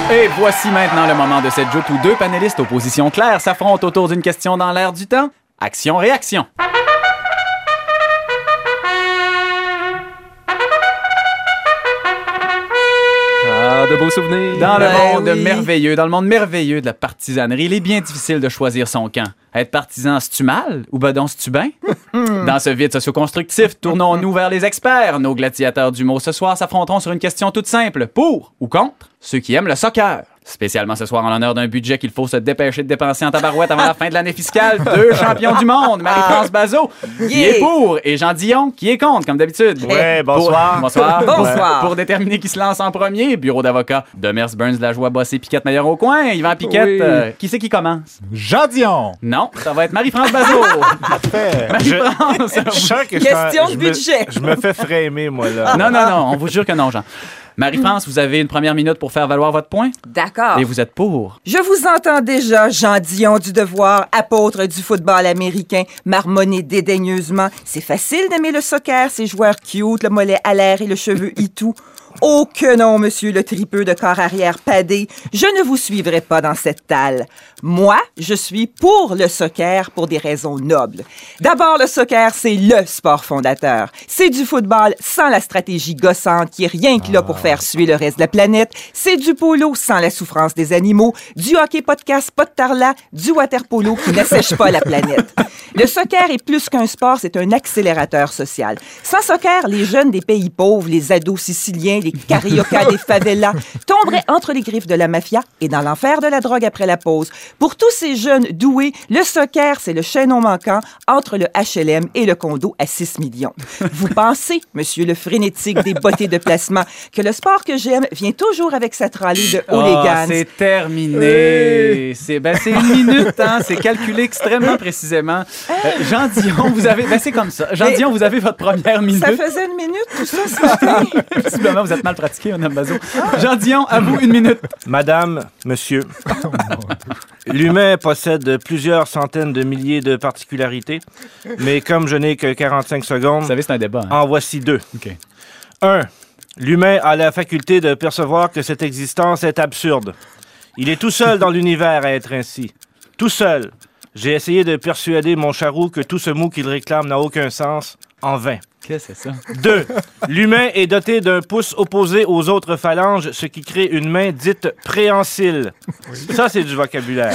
Et voici maintenant le moment de cette joute où deux panélistes aux positions claires s'affrontent autour d'une question dans l'air du temps. Action-réaction. De beaux souvenirs. Dans le monde merveilleux de la partisanerie, il est bien difficile de choisir son camp. Être partisan, c'est-tu mal? Ou ben donc, c'est-tu bien? Dans ce vide socio-constructif, tournons-nous vers les experts. Nos gladiateurs d'humour ce soir s'affronteront sur une question toute simple. Pour ou contre ceux qui aiment le soccer? Spécialement ce soir en l'honneur d'un budget qu'il faut se dépêcher de dépenser en tabarouette avant la fin de l'année fiscale. Deux champions du monde, Marie-France Bazot, qui est pour, et Jean Dion, qui est contre, comme d'habitude. Ouais, bonsoir. Bonsoir. Pour déterminer qui se lance en premier, bureau d'avocat, Demers, Burns, Lajoie, Bossé, Piquette, Meilleur au coin. Yvan Piquette, qui c'est qui commence? Jean Dion. Non, ça va être Marie-France Bazot. Marie-France. Question de budget. Je me fais framer, moi, là. Non, on vous jure que non, Jean. Marie-France, vous avez une première minute pour faire valoir votre point. D'accord. Et vous êtes pour. Je vous entends déjà, Jean Dion du Devoir, apôtre du football américain, marmonner dédaigneusement. C'est facile d'aimer le soccer, ces joueurs cute, le mollet à l'air et le cheveu hitou. Oh que non, monsieur le tripeux de corps arrière padé, je ne vous suivrai pas dans cette talle. Moi, je suis pour le soccer pour des raisons nobles. D'abord, le soccer, c'est le sport fondateur. C'est du football sans la stratégie gossante qui est rien que là pour faire suer le reste de la planète. C'est du polo sans la souffrance des animaux, du hockey podcast pas de tarlat, du waterpolo qui n'assèche pas la planète. Le soccer est plus qu'un sport, c'est un accélérateur social. Sans soccer, les jeunes des pays pauvres, les ados siciliens, les cariocas des favelas tomberaient entre les griffes de la mafia et dans l'enfer de la drogue après la pause. Pour tous ces jeunes doués, le soccer, c'est le chaînon manquant entre le HLM et le condo à 6 millions. Vous pensez, monsieur le frénétique des bottées de placement, que le sport que j'aime vient toujours avec sa tralée de hooligans? C'est terminé. C'est une minute, hein? C'est calculé extrêmement précisément. Jean Dion, vous avez... c'est comme ça. Jean Dion, vous avez votre première minute. Ça faisait une minute, tout ça, ce matin? Visiblement, vous êtes mal pratiqué, Mme Bazot. Jean Dion, à vous, une minute. Madame, monsieur, l'humain possède plusieurs centaines de milliers de particularités, mais comme je n'ai que 45 secondes... Vous savez, c'est un débat. Hein? En voici deux. OK. 1. L'humain a la faculté de percevoir que cette existence est absurde. Il est tout seul dans l'univers à être ainsi. Tout seul. J'ai essayé de persuader mon charou que tout ce mot qu'il réclame n'a aucun sens, en vain. Qu'est-ce que c'est ça? 2. L'humain est doté d'un pouce opposé aux autres phalanges, ce qui crée une main dite préhensile. Ça, c'est du vocabulaire.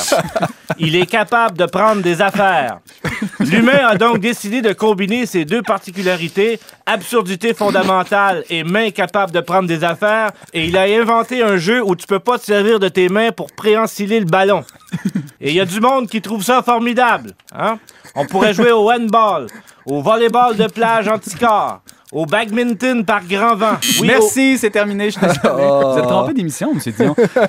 Il est capable de prendre des affaires. L'humain a donc décidé de combiner ces deux particularités, absurdité fondamentale et main capable de prendre des affaires, et il a inventé un jeu où tu peux pas te servir de tes mains pour préhensiler le ballon. Et il y a du monde qui trouve ça formidable. Hein? On pourrait jouer au handball, au volleyball de plage anti-corps, au badminton par grand vent. Oui, merci, c'est terminé. Je suis désolé. Vous êtes trompé d'émission, M. Dion.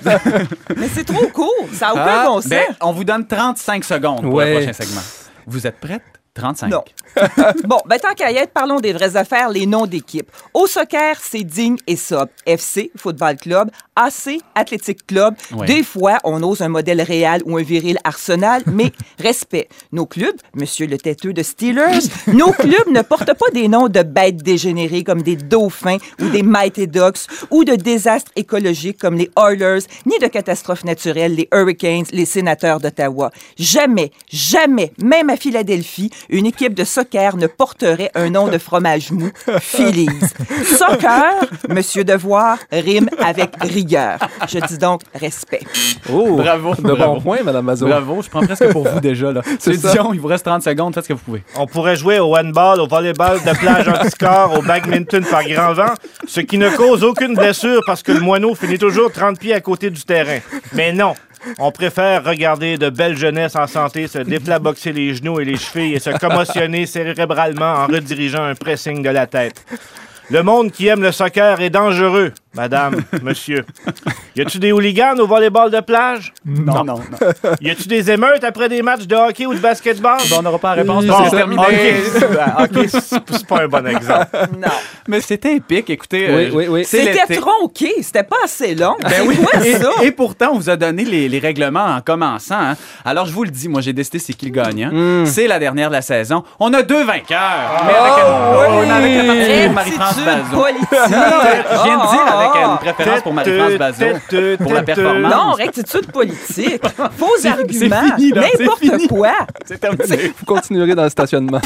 Mais c'est trop court. Ça n'a aucun bon sens. On vous donne 35 secondes pour le prochain segment. Vous êtes prête? 35. Non. Bon, tant qu'à y être, parlons des vraies affaires, les noms d'équipes. Au soccer, c'est digne et sobre. FC, Football Club, AC, Athletic Club. Ouais. Des fois, on ose un modèle réel ou un viril Arsenal, mais respect. Nos clubs, monsieur le têteux de Steelers, nos clubs ne portent pas des noms de bêtes dégénérées comme des dauphins ou des Mighty Ducks ou de désastres écologiques comme les Oilers, ni de catastrophes naturelles, les Hurricanes, les sénateurs d'Ottawa. Jamais, jamais, même à Philadelphie, une équipe de soccer ne porterait un nom de fromage mou, Phillies. Soccer, monsieur Devoir, rime avec rigueur. Je dis donc respect. Oh, bravo. De bons points, Mme Mazot. Bravo, je prends presque pour vous déjà. Là. C'est Dion, il vous reste 30 secondes, faites ce que vous pouvez. On pourrait jouer au handball, au volleyball de plage anti-corps, au badminton par grand vent, ce qui ne cause aucune blessure parce que le moineau finit toujours 30 pieds à côté du terrain. Mais non. On préfère regarder de belles jeunesses en santé se déflaboxer les genoux et les chevilles et se commotionner cérébralement en redirigeant un pressing de la tête. Le monde qui aime le soccer est dangereux, madame, monsieur. Y a-tu des hooligans au volleyball de plage? Non. Y a-tu des émeutes après des matchs de hockey ou de basketball? On n'aura pas la réponse, Bon, c'est terminé. OK, c'est pas un bon exemple. Non. Mais c'était épique, écoutez. Oui. C'était tronqué, c'était pas assez long. Ben oui, quoi, ça? et pourtant, on vous a donné les règlements en commençant. Hein. Alors, je vous le dis, moi, j'ai décidé c'est qui le gagnant. C'est la dernière de la saison. On a 2 vainqueurs. Mais avec la partie de Marie-France Bazot. politique. Je viens de dire avec une préférence pour Marie-France Bazot. Pour la performance. Non, rectitude politique. Faux arguments. fini, là, c'est N'importe fini. quoi. C'est terminé. Vous continuerez dans le stationnement.